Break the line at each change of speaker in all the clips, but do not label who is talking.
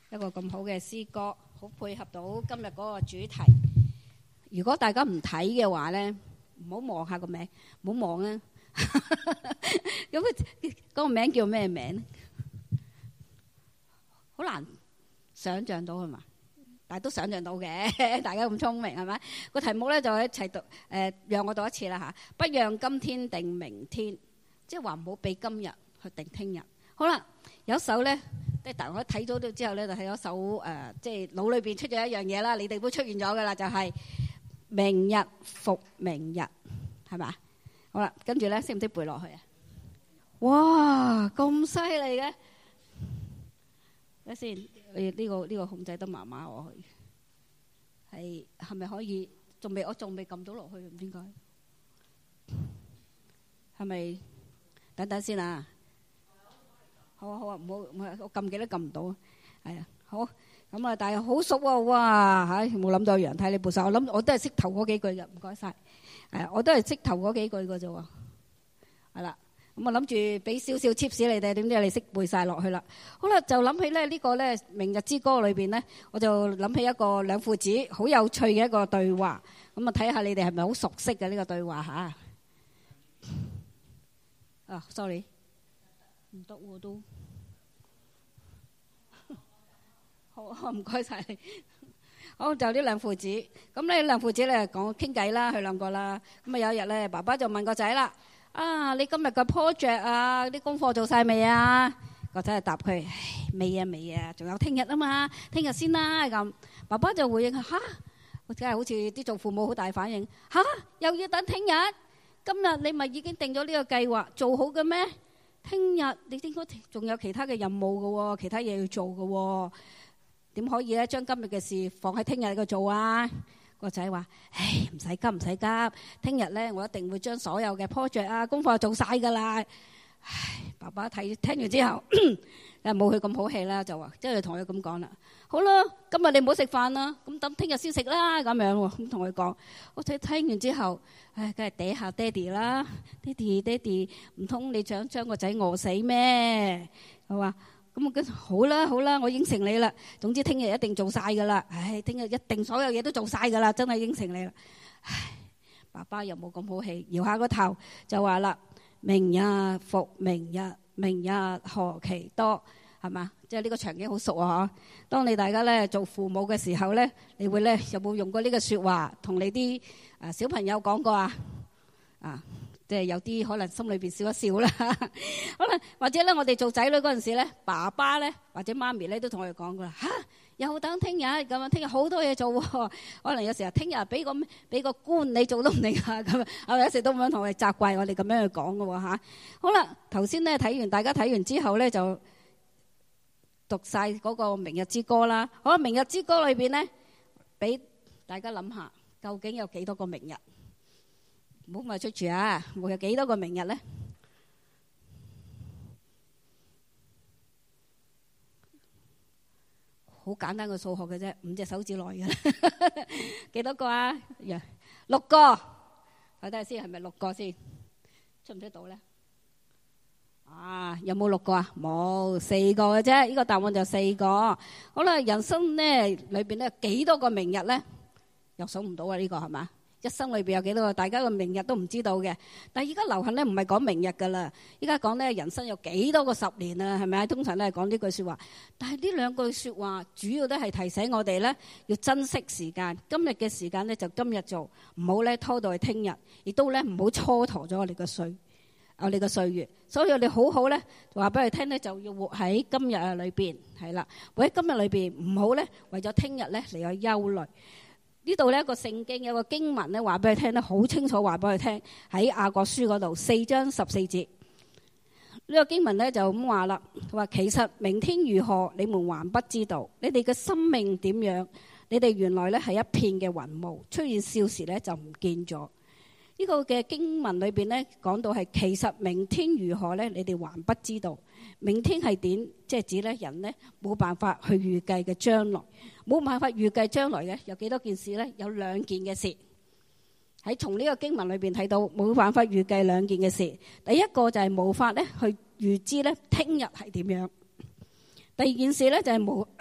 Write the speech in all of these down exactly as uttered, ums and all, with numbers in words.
一個咁好嘅詩歌，好配合到今日嗰個主題。如果大家唔睇嘅話咧，唔好望下個名，唔好望啊！咁嗰個名叫咩名？好難想像到係嘛？但係都想像到嘅，大家咁聰明係咪？個題目咧就一齊讀，誒，讓我讀一次啦嚇。不讓今天定明天，即係話唔好俾今日去定聽日。好啦，有一首咧，即係大家睇咗咗之後咧，就係有一首誒，即係腦裏邊出咗一樣嘢啦，你哋都出現咗噶啦，就係明日復明日，係嘛？好啦，跟住咧，識唔識背落去啊？哇，咁犀利嘅！睇先，誒呢個呢個控制得麻麻我去，係係咪可以？仲未我仲未撳到落去，唔知點解？係咪？等等先啊！好啊好啊，唔好唔好，我撳幾都撳唔到啊！係啊，好咁啊，但係好熟喎，哇嚇！冇諗到楊太你背曬，我諗我都係識頭嗰幾句嘅，唔該曬。係啊，我都係識頭嗰幾句嘅啫喎。係啦。咁我諗住俾少少 tips 你哋，點知你識背曬落去啦？好啦，就諗起咧呢個咧《明日之歌》裏邊咧，我就諗起一個兩父子好有趣嘅一個對話。咁啊，睇下你哋係咪好熟悉嘅呢個對話嚇？啊，sorry，唔得喎都。好，唔該曬你。好，就呢兩父子。咁呢兩父子咧講傾偈啦，佢兩個啦。咁啊有一日咧，爸爸就問個仔啦。啊！你今日個 project 啊，啲功課做晒未啊？個仔就答佢：未啊，未啊，仲有聽日啊嘛，聽日先啦。咁爸爸就回應：吓，我真係好似啲做父母好大反應。吓，又要等聽日？今日你咪已經定咗呢個計劃做好嘅咩？聽日你應該仲有其他嘅任務㗎喎，其他嘢要做㗎喎，點可以咧將今日嘅事放喺聽日度做啊？個仔話：唉，唔使急，唔使急。聽日咧，我一定會將所有嘅 project 啊、功課做晒噶啦。唉，爸爸睇聽完之後，又冇佢咁好氣啦，就話即係同佢咁講啦。好啦，今日你唔好食飯啦，咁等聽日先食啦。咁樣喎，咁同佢講。我仔聽完之後，唉，梗係嗲下爹哋啦。爹哋，爹哋，唔通你想將個仔餓死咩？佢話。咁我跟好啦好啦，我應承你啦。總之聽日一定做晒噶啦。唉，聽日一定所有嘢都做晒噶啦，真係應承你啦。唉，爸爸又冇咁好氣，搖下個頭就話啦：明日復明日，明日何其多，係嘛？即係呢個場景好熟啊！當你大家咧做父母嘅時候咧，你會咧有冇用過呢個説話同你啲誒小朋友講過啊？啊！即係有啲可能心裏邊笑一笑啦，可能或者咧，我哋做仔女嗰陣時咧，爸爸咧或者媽咪咧都同我哋講過啦，嚇又等聽日咁樣，聽日好多嘢做喎。可能有時候聽日俾個俾個官你做都唔定啊咁啊，我有時都咁樣同我哋責怪我哋咁樣去講嘅喎嚇。好啦，頭先咧睇完，大家睇完之後咧就讀曬嗰個《明日之歌》啦。好啦，《明日之歌》裏邊咧，俾大家諗下，究竟有幾多個明日？唔好咪出住啊！會有幾多個明日咧？好簡單嘅數學嘅啫，五隻手指內嘅啦。幾多個啊？六個。睇睇下先，係咪六個先？出唔出到咧？啊，有冇六個啊？冇，四個嘅啫。呢個答案就四個。好啦，人生咧裏邊咧幾多個明日咧？又數唔到啊！呢個係嘛？一生裏邊有幾多個？大家個明日都唔知道嘅。但係而家流行咧，唔係講明日噶啦，依家講咧人生有幾多個十年啊？係咪啊？通常都係講呢句説話。但係呢兩句説話，主要都係提醒我哋咧，要珍惜時間。今日嘅時間咧就今日做，唔好咧拖到去聽日，亦都咧唔好蹉跎咗我哋嘅歲，我哋嘅歲月。所以我哋好好咧，話俾佢聽咧，就要活喺今日啊裏邊，係啦，活喺今日裏邊，唔好咧為咗聽日咧嚟有憂慮。呢度呢一個聖經有個經文咧，話俾佢聽得好清楚，話俾佢聽喺雅各書嗰度四章十四節。呢個經文咧就咁話啦，話其實明天如何，你們還不知道。你哋嘅生命點樣？你哋原來咧係一片嘅雲霧，出現笑時咧就唔見咗。呢個嘅經文裏邊咧講到係其實明天如何咧，你哋還不知道。明天係點？即係指咧人咧冇辦法去預計嘅將來。冇辦法預計將來嘅有幾多件事呢？有兩件嘅事喺從呢個經文裏邊睇到，冇辦法預計兩件嘅事。第一個就係冇法咧去預知咧聽日係點樣。第二件事咧就係冇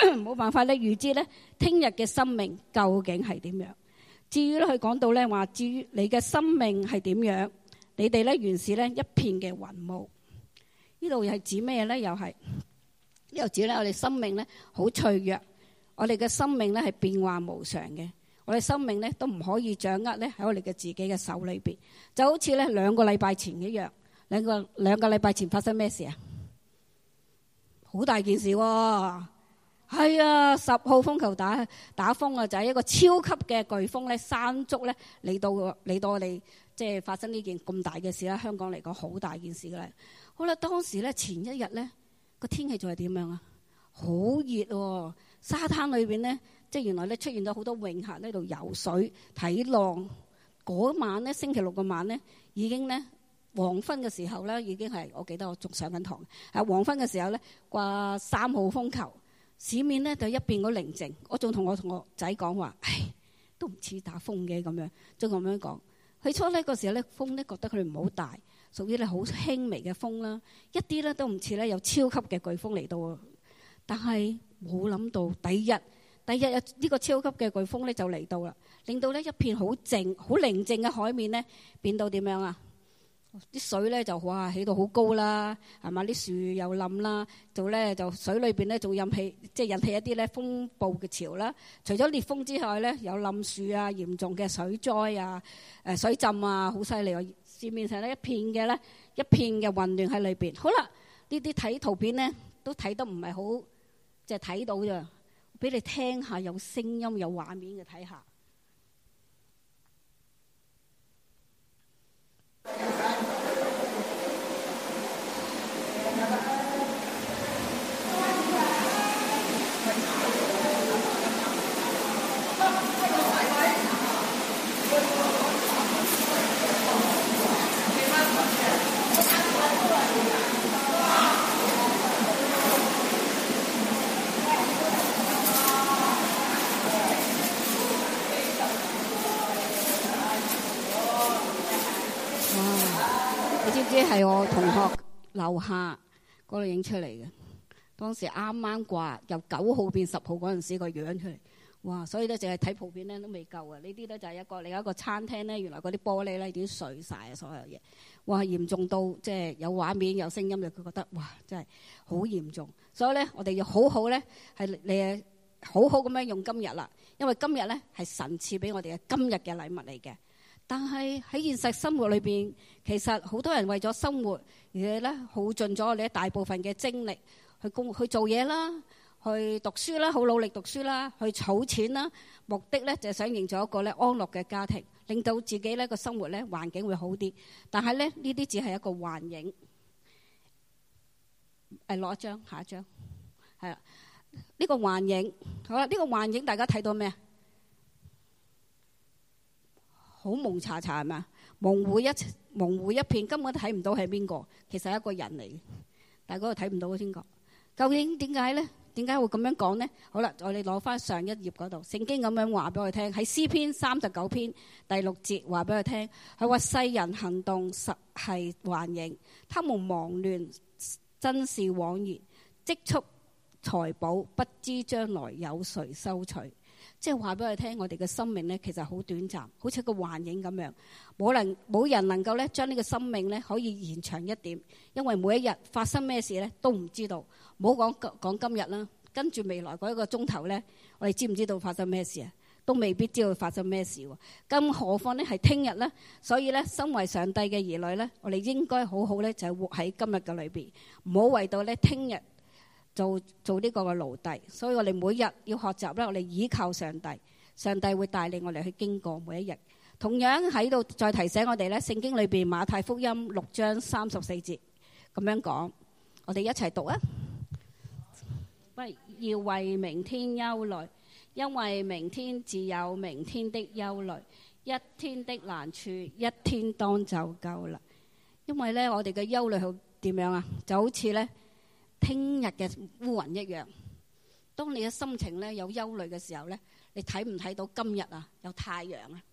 冇辦法咧預知咧聽日嘅生命究竟係點樣。至於咧佢講到咧話，至於你嘅生命係點樣，你哋咧原是咧一片嘅雲霧。呢度又係指咩咧？又係又指咧我哋生命咧好脆弱，我哋嘅生命咧係變化無常嘅，我哋生命咧都唔可以掌握咧喺我哋嘅自己嘅手裏邊。就好似咧兩個禮拜前一樣，兩個兩個禮拜前發生咩事啊？好大件事喎、哦！係啊，十號風球打打風啊，就係一個超級嘅颶風咧，山竹咧嚟到嚟到我哋即係發生呢件咁大嘅事啦。香港嚟講好大件事㗎啦。好啦，當時咧前一日咧個天氣仲係點樣啊？好熱喎！沙灘裏邊咧，即係原來咧出現咗好多泳客喺度游水睇浪。嗰晚咧星期六個晚咧，已經咧黃昏嘅時候咧，已經係我記得我仲上緊堂。係黃昏嘅時候咧，掛三號風球，市面咧就一片嗰寧靜。我仲同我同我仔講話，唉，都唔似打風嘅咁樣，就咁樣講。起初呢個時候咧，風咧覺得佢哋唔好大，屬於咧好輕微嘅風啦，一啲咧都唔似咧有超級嘅颶風嚟到。但係冇諗到第二日，第二日呢個超級嘅颶風咧就嚟到啦，令到咧一片好靜、好寧靜嘅海面咧變到點樣啊？啲水咧就哇起到好高啦，係嘛？啲樹又冧啦，就咧就水裏邊咧仲引起即係引起一啲咧風暴嘅潮啦。除咗烈風之外咧，有冧樹啊、嚴重嘅水災啊、誒水浸啊，好犀利啊！市面上咧一片嘅咧一片嘅混亂喺裏邊。好啦，呢啲睇圖片咧都睇得唔係好，即係睇到咋，俾你聽下，有聲音有畫面嘅睇下。即係我同學樓下嗰度影出嚟嘅，當時啱啱掛由九號變十號嗰陣時個樣出嚟，哇！所以咧淨係睇圖片咧都未夠啊！呢啲咧就係一個另一個餐廳咧，原來嗰啲玻璃咧已經碎晒啊！所有嘢，哇！嚴重到即係有畫面有聲音，就佢覺得哇，真係好嚴重。所以咧，我哋要好好咧係你好好咁樣用今日啦，因為今日咧係神賜俾我哋嘅今日嘅禮物嚟嘅。但係喺現實生活裏邊，其實好多人為咗生活而咧耗盡咗我哋一大部分嘅精力去工去做嘢啦，去讀書啦，好努力讀書啦，去儲錢啦，目的咧就係想營造一個咧安樂嘅家庭，令到自己咧個生活咧環境會好啲。但係咧呢啲只係一個幻影。誒，攞一張，下一張，係啦，呢個幻影好啦，呢個幻影大家睇到咩啊？好蒙查查係嘛？模糊一模糊一片，根本都睇唔到係邊個。其實係一個人嚟嘅，但係嗰度睇唔到先講。究竟點解咧？點解會咁樣講呢？好啦，我哋攞翻上一頁嗰度，聖經咁樣話俾我聽，喺詩篇三十九篇第六節話俾我聽，佢話世人行動實係幻影，他們忙亂真是枉然，積蓄財寶不知將來有誰收取。即係話俾我哋聽，我哋嘅生命咧其實好短暫，好似個幻影咁樣，冇能冇人能夠咧將呢個生命咧可以延長一點，因為每一日發生咩事咧都唔知道。唔好講講今日啦，跟住未來嗰一個鐘頭咧，我哋知唔知道發生咩事啊？都未必知道發生咩事喎。更何況咧係聽日咧，所以咧身為上帝嘅兒女咧，我哋應該好好咧就係活喺今日嘅裏邊，唔好為到咧聽日做做呢個嘅奴隸。所以我哋每日要學習咧，我哋依靠上帝，上帝會帶領我哋去經過每一日。同樣喺度再提醒我哋咧，聖經裏邊馬太福音六章三十四節咁樣講，我哋一齊讀啊！不要為明天憂慮，因為明天自有明天的憂慮，一天的難處一天當就夠啦。因為咧，我哋嘅憂慮係點樣啊？就好似咧聽日嘅烏雲一樣。當你嘅心情咧有憂慮嘅時候咧，你睇唔睇到今日啊有太陽啊？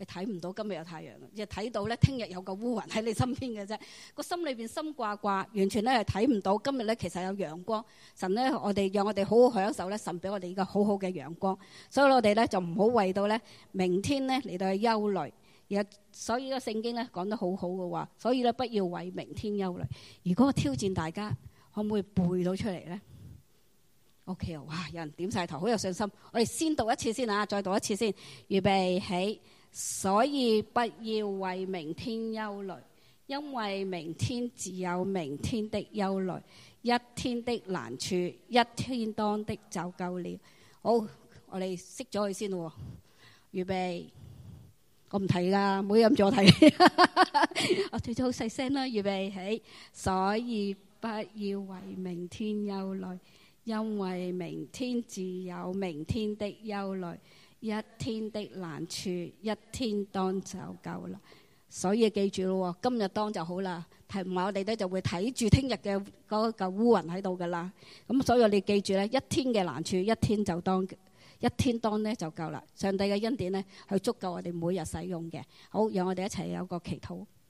你睇唔到今日有太陽嘅，只係睇到咧聽日有個烏雲喺你身邊嘅啫。個心裏邊心掛掛，完全咧係睇唔到今日咧其實有陽光。神咧，我哋讓我哋好好享受咧神俾我哋呢個好好嘅陽光。所以我哋咧就唔好為到咧明天咧嚟到去憂慮。而所以個聖經咧講得好好嘅話，所以咧不要為明天憂慮。如果我挑戰大家，可唔可以背到出嚟咧？OK 啊！哇，有人點晒頭，好有信心。我哋先讀一次先啊，再讀一次先。預備起，所以不要為明天憂慮，因為明天自有明天的憂慮。一天的難處，一天當的就夠了。好，我哋熄咗佢先咯。預備。我唔睇噶，唔好咁阻睇。我最早好細聲啦，預備起。所以不要為明天憂慮，因為明天自有明天的憂慮。一天的難處，一天當就夠啦。所以記住咯，今日當就好啦。係唔係我哋咧就會睇住聽日嘅嗰嚿烏雲喺度噶啦。咁所以我哋記住咧，一天嘅難處，一天就當。一天當呢就夠啦，上帝嘅恩典呢係足夠我哋每日使用嘅。好，讓我哋一齊有個祈禱。